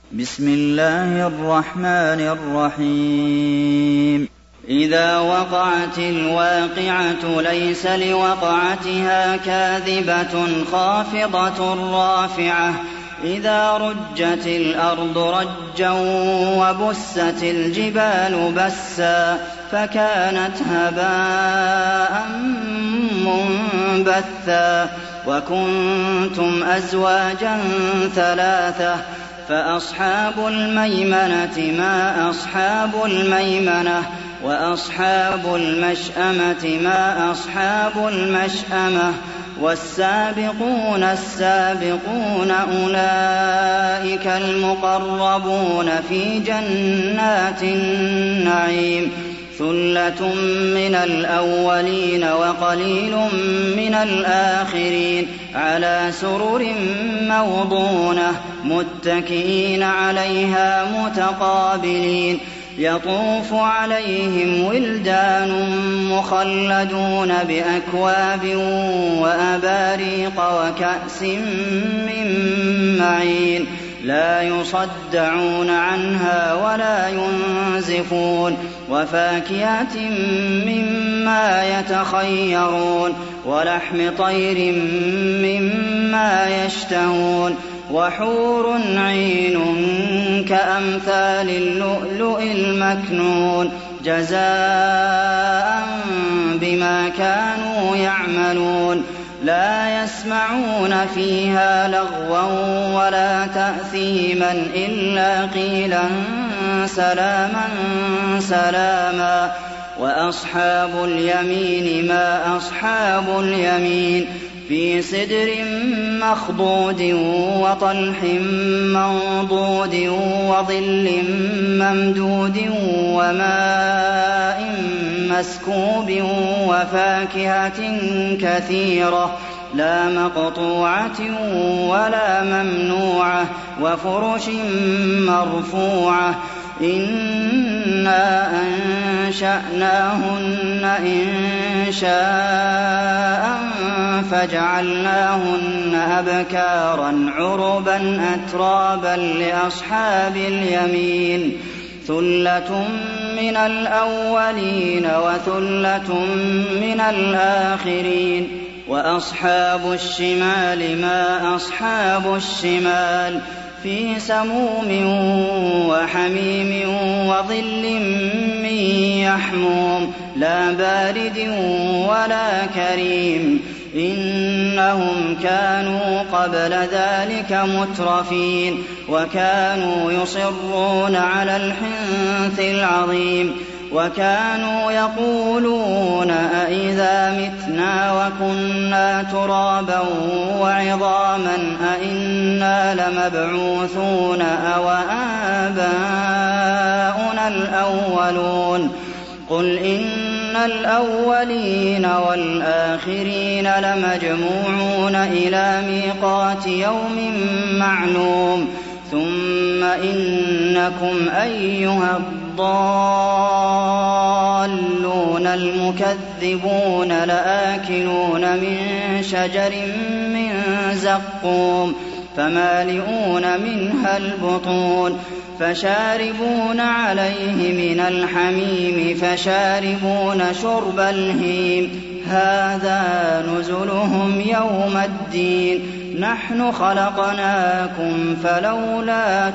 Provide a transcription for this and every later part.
بسم الله الرحمن الرحيم إذا وقعت الواقعة ليس لوقعتها كاذبة خافضة رافعة إذا رجت الأرض رجا وبست الجبال بسا فكانت هباء منبثا وكنتم أزواجا ثلاثة فأصحاب الميمنة ما أصحاب الميمنة وأصحاب المشأمة ما أصحاب المشأمة والسابقون السابقون أولئك المقربون في جنات النعيم ثلة من الأولين وقليل من الآخرين على سرر موضونة متكئين عليها متقابلين يطوف عليهم ولدان مخلدون بأكواب وأباريق وكأس من معين لا يصدعون عنها ولا ينزفون وفاكهة مما يتخيرون ولحم طير مما يشتهون وحور عين كأمثال اللؤلؤ المكنون جزاء بما كانوا يعملون لا يسمعون فيها لغوا ولا تأثيما إلا قيلا سلاما سلاما وأصحاب اليمين ما أصحاب اليمين في سدر مخضود وطلح منضود وظل ممدود وماء مسكوب وفاكهة كثيرة لا مقطوعة ولا ممنوعة وفرش مرفوعة إنا أنشأناهن إنشاء فجعلناهن أبكارا عربا أترابا لأصحاب اليمين ثلة من الأولين وثلة من الآخرين وأصحاب الشمال ما أصحاب الشمال في سموم وحميم وظل من يحموم لا بارد ولا كريم إنهم كانوا قبل ذلك مترفين وكانوا يصرون على الحنث العظيم وكانوا يقولون أئذا متنا وكنا ترابا وعظاما أئنا لمبعوثون أو آباؤنا الأولون قل إن الأولين والآخرين لمجموعون إلى ميقات يوم معلوم ثم إنكم أيها الضالون المكذبون لآكلون من شجر من زقوم فمالئون منها البطون فشاربون عليه من الحميم فشاربون شرب الهيم هذا نزلهم يوم الدين نحن خلقناكم فلولا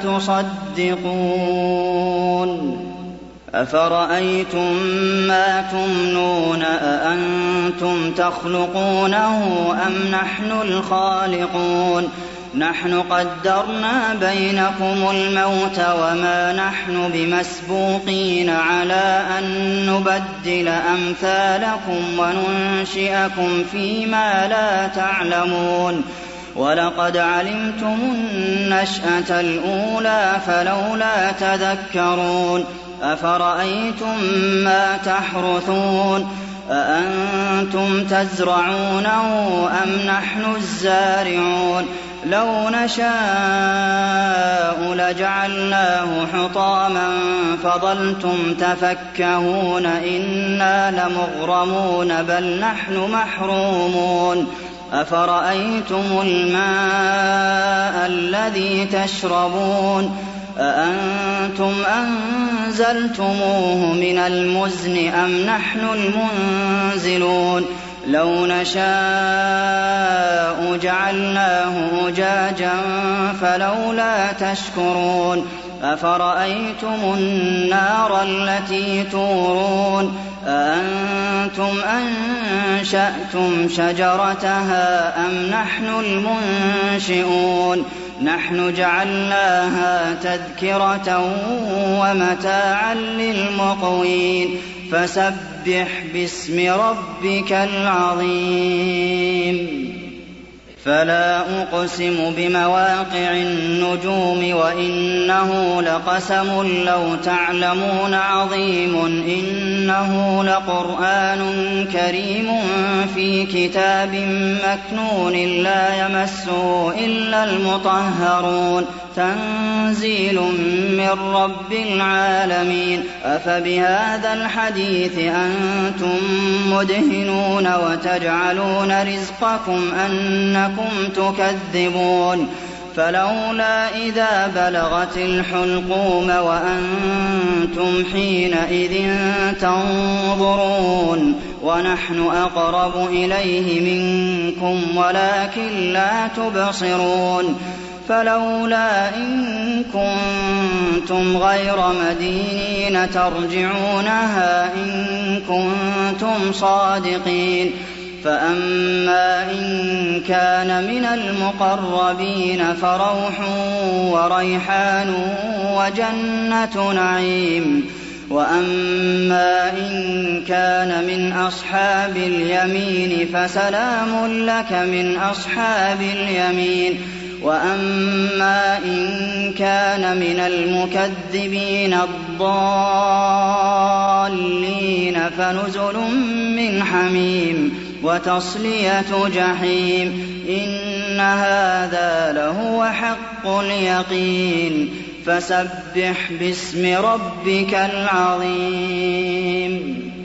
تصدقون أفرأيتم ما تمنون أأنتم تخلقونه أم نحن الخالقون نحن قدرنا بينكم الموت وما نحن بمسبوقين على أن نبدل أمثالكم وننشئكم فيما لا تعلمون ولقد علمتم النشأة الأولى فلولا تذكرون أفرأيتم ما تحرثون أأنتم تزرعونه أم نحن الزارعون لو نشاء لجعلناه حطاما فظلتم تفكهون إنا لمغرمون بل نحن محرومون أفرأيتم الماء الذي تشربون أأنتم أنزلتموه من المزن أم نحن المنزلون لو نشاء جعلناه أجاجا فلولا تشكرون أفرأيتم النار التي تورون أأنتم أنشأتم شجرتها أم نحن المنشئون نحن جعلناها تذكرة ومتاعا للمقوين فسبح باسم ربك العظيم فلا أقسم بمواقع النجوم وإنه لقسم لو تعلمون عظيم إنه لقرآن كريم في كتاب مكنون لا يمسه إلا المطهرون تنزيل من رب العالمين أفبهذا الحديث أنتم مدهنون وتجعلون رزقكم أنكم تكذبون فلولا إذا بلغت الحلقوم وأنتم حينئذ تنظرون ونحن أقرب إليه منكم ولكن لا تبصرون فلولا إن كنتم غير مدينين ترجعونها إن كنتم صادقين فأما إن كان من المقربين فروح وريحان وجنة نعيم وأما إن كان من أصحاب اليمين فسلام لك من أصحاب اليمين وأما إن كان من المكذبين الضالين فنزل من حميم وتصلية جحيم إن هذا لهو حق اليقين فسبح باسم ربك العظيم